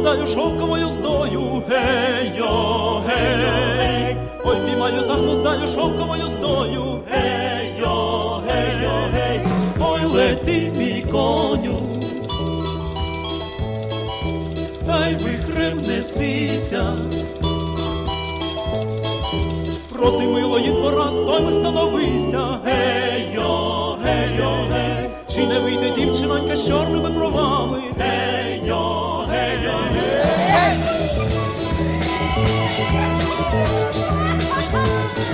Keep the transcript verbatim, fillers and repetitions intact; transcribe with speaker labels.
Speaker 1: загнуздаю шовковою здою, гей-йо, гей. Ой, піймаю, загнуздаю шовковою здою, гей-йо, гей-йо, гей. Ой, лети, мій коню, та й вихрем несися. Проти милої двора стойми становися, гей-йо, гей-йо, гей. Чи не вийде дівчинонька з чорними бровами, гей-йо, гей-йо, гей.